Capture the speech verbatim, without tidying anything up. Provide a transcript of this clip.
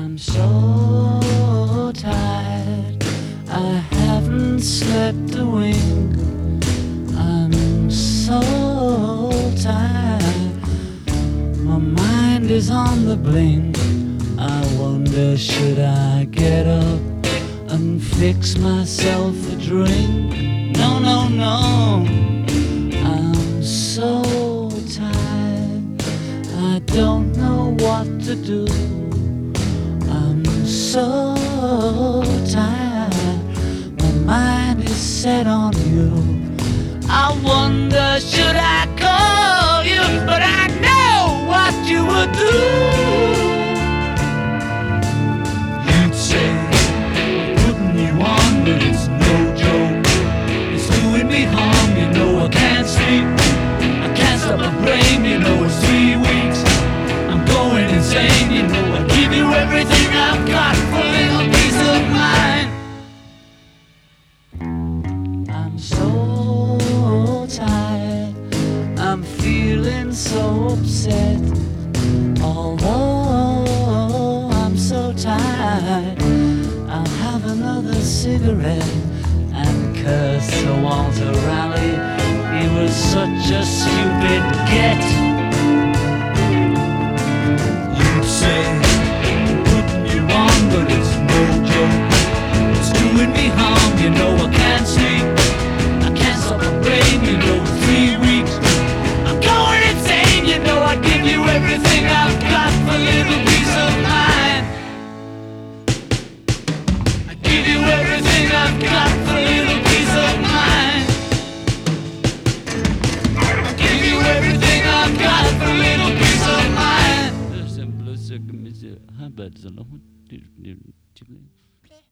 I'm so tired, I haven't slept a wink. I'm so tired, my mind is on the blink. I wonder, should I get up and fix myself a drink? No, no, no, I'm so tired, I don't know what to do. I'm so tired, my mind is set on you. I wonder, should I call you? But I know what you would do. You'd say, I'm putting you on, but it's no joke. It's doing me harm, you know I can't sleep. I can't stop my brain, you know it's three weeks. I'm going insane, you know I give you everything I've got for a little peace of mind. I'm so tired, I'm feeling so upset. Although I'm so tired, I'll have another cigarette and curse Sir Walter Raleigh. He was such a stupid get. You'd say, I'm putting you on, but it's no joke. It's doing me harm, you know I can't sleep. I can't stop my brain, you know it's three weeks. I'm going insane, you know I give you everything I've got for a little peace of mind. I give you everything I've got for a little peace of mind. I give you everything I've got for a little peace of mind.